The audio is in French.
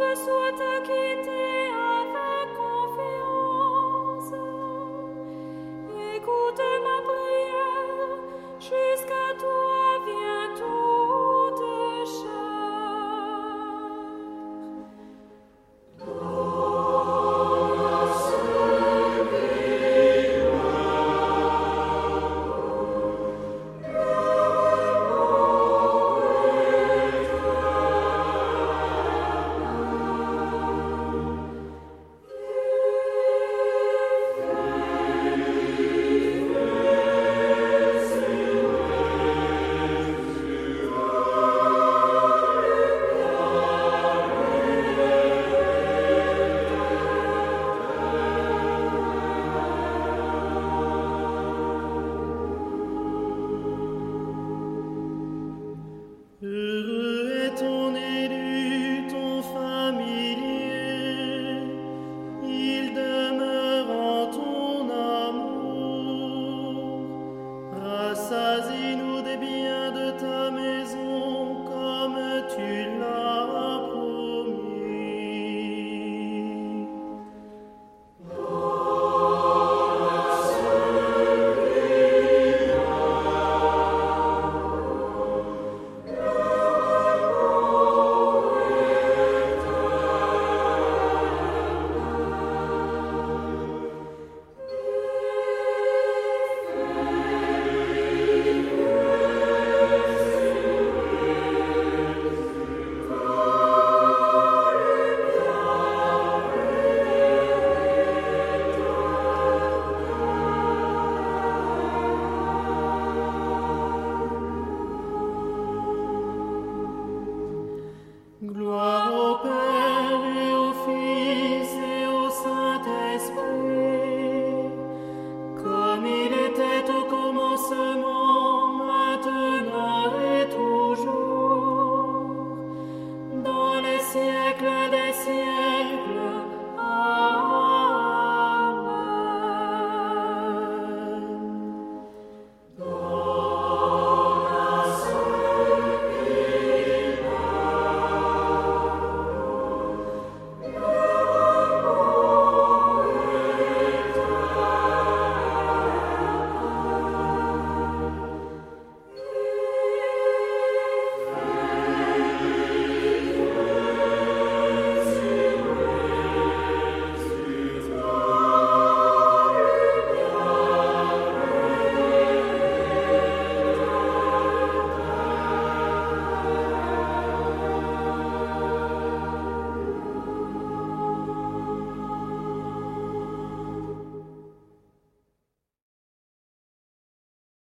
soit acquitté avec confiance. Écoute ma prière, jusqu'à toi vient toute chair. Heureux est ton élu, ton familier, il demeure en ton amour. Rassasie-nous des biens de ta maison comme tu l'as promis. Gloire au Père et au Fils et au Saint-Esprit, comme il était au commencement, maintenant et toujours, dans les siècles des siècles.